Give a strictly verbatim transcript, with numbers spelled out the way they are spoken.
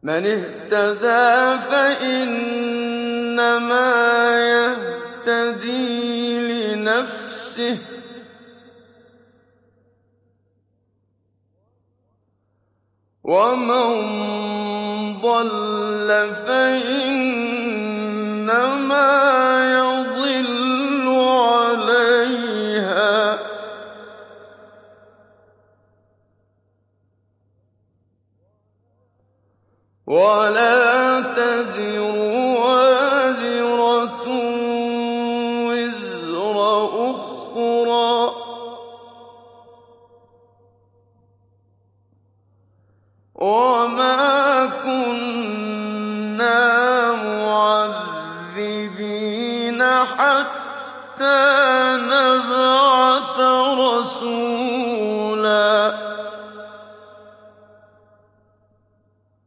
مَّنِ اهْتَدَىٰ فَإِنَّمَا يَهْتَدِي لِنَفْسِهِ ۖ وَمَن ضَلَّ فَإِنَّمَا يَضِلُّ عَلَيْهَا ۚ وَلَا تَزِرُ وَازِرَةٌ وِزْرَ أُخْرَىٰ ۚ وَمَا